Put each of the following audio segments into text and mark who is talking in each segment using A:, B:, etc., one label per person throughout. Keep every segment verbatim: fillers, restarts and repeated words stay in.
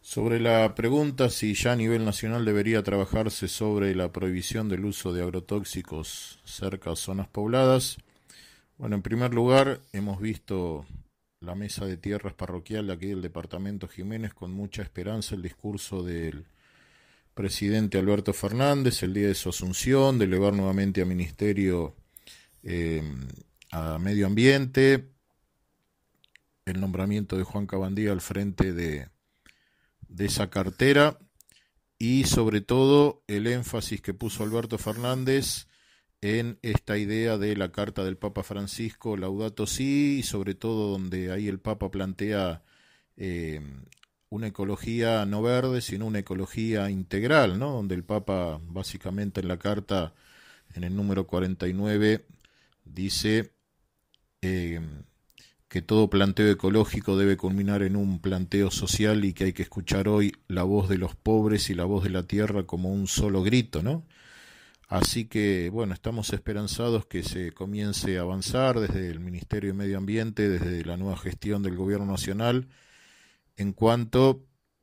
A: Sobre la pregunta si ya a nivel nacional debería trabajarse sobre la prohibición del uso de agrotóxicos cerca de zonas pobladas, bueno, en primer lugar hemos visto la mesa de tierras parroquial de aquí del departamento Jiménez con mucha esperanza el discurso del presidente Alberto Fernández el día de su asunción, de elevar nuevamente a ministerio eh, a medio ambiente, el nombramiento de Juan Cabandía al frente de, de esa cartera y sobre todo el énfasis que puso Alberto Fernández en esta idea de la carta del Papa Francisco, Laudato Si, y sobre todo donde ahí el Papa plantea eh, una ecología no verde, sino una ecología integral, ¿no? Donde el Papa básicamente en la carta, en el número cuarenta y nueve, dice eh, que todo planteo ecológico debe culminar en un planteo social y que hay que escuchar hoy la voz de los pobres y la voz de la tierra como un solo grito, ¿no? Así que, bueno, estamos esperanzados que se comience a avanzar desde el Ministerio de Medio Ambiente, desde la nueva gestión del Gobierno Nacional, en cuanto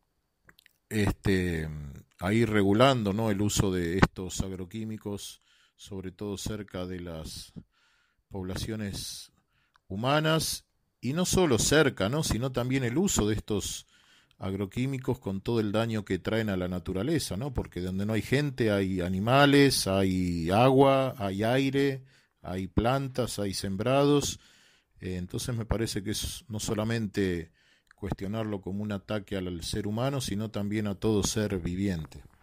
A: este, a ir regulando, ¿no?, el uso de estos agroquímicos, sobre todo cerca de las poblaciones humanas, y no solo cerca, ¿no?, sino también el uso de estos agroquímicos con todo el daño que traen a la naturaleza, ¿no? Porque donde no hay gente hay animales, hay agua, hay aire, hay plantas, hay sembrados. Eh, entonces me parece que es no solamente cuestionarlo como un ataque al ser humano, sino también a todo ser viviente.